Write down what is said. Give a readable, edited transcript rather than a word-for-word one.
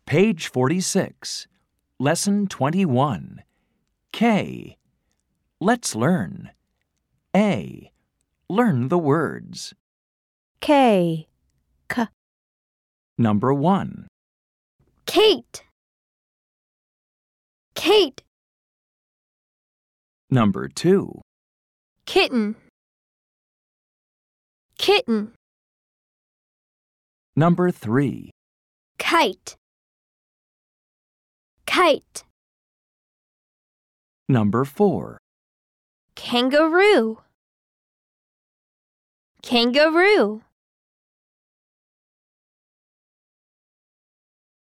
Page 46, Lesson 21. K. Let's learn. A. Learn the words. K. Number 1. Kate. Kate. Number 2. Kitten. Kitten. Number 3. Kite. Kite. Number 4. Kangaroo. Kangaroo.